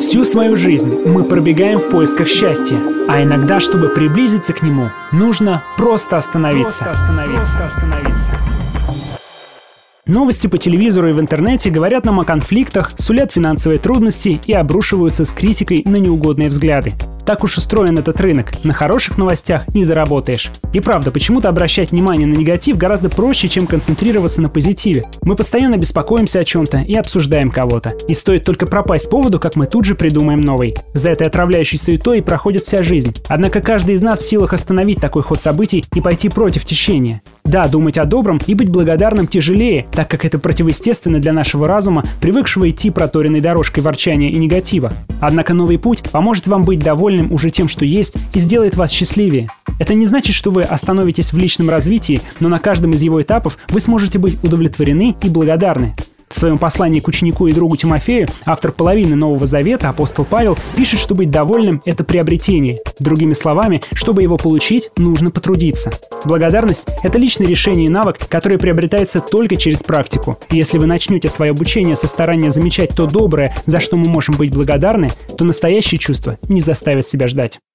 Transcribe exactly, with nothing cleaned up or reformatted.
Всю свою жизнь мы пробегаем в поисках счастья, а иногда, чтобы приблизиться к нему, нужно просто остановиться. Просто остановиться. Просто остановиться. Новости по телевизору и в интернете говорят нам о конфликтах, сулят финансовые трудности и обрушиваются с критикой на неугодные взгляды. Так уж устроен этот рынок. На хороших новостях не заработаешь. И правда, почему-то обращать внимание на негатив гораздо проще, чем концентрироваться на позитиве. Мы постоянно беспокоимся о чем-то и обсуждаем кого-то. И стоит только пропасть поводу, как мы тут же придумаем новый. За этой отравляющей суетой проходит вся жизнь. Однако каждый из нас в силах остановить такой ход событий и пойти против течения. Да, думать о добром и быть благодарным тяжелее, так как это противоестественно для нашего разума, привыкшего идти проторенной дорожкой ворчания и негатива. Однако новый путь поможет вам быть довольным уже тем, что есть, и сделает вас счастливее. Это не значит, что вы остановитесь в личном развитии, но на каждом из его этапов вы сможете быть удовлетворены и благодарны. В своем послании к ученику и другу Тимофею автор половины Нового Завета, апостол Павел, пишет, что быть довольным – это приобретение. Другими словами, чтобы его получить, нужно потрудиться. Благодарность – это личное решение и навык, который приобретается только через практику. И если вы начнете свое обучение со старания замечать то доброе, за что мы можем быть благодарны, то настоящие чувства не заставят себя ждать.